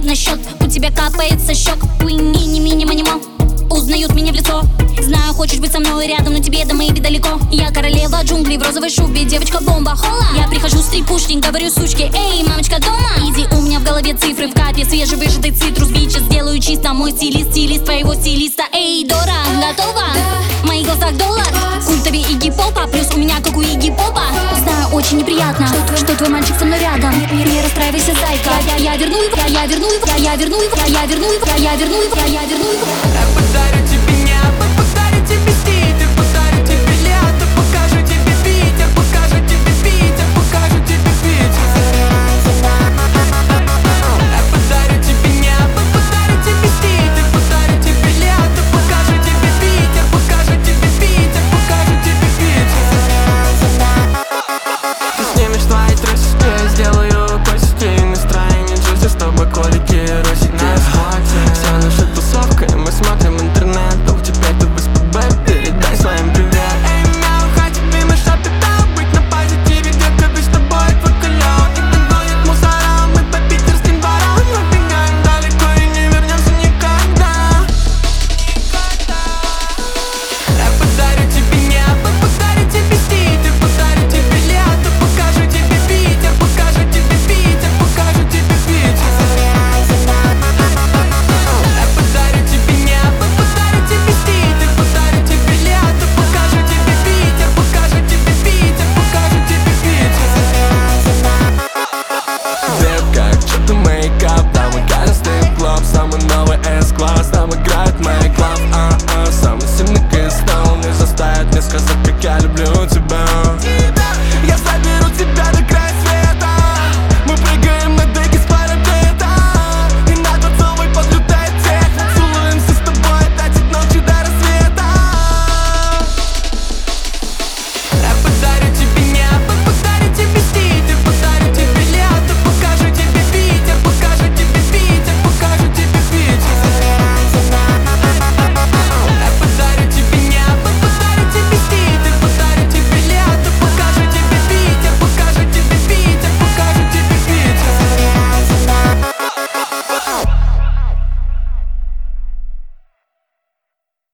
на счет. У тебя капает со щек. Мини-мини-манима узнают меня в лицо. Знаю, хочешь быть со мной рядом, но тебе до моей далеко. Я королева джунглей в розовой шубе, девочка-бомба, хола. Я прихожу стрипушник, говорю сучке: эй, мамочка дома? Иди, у меня в голове цифры в капе, свежевыжатый цитрус. Бичес сделаю чисто, мой стилист, стилист твоего стилиста. Эй, Дора, готова? В моих глазах доллар, культовый Игги Попа, плюс у меня как у Игги Попа. Знаю, очень неприятно, что твой мальчик со мной рядом. Не расстраивайся, зайка. Я верну его, я верну его, я верну его, я верну его, я верну его, я верну его.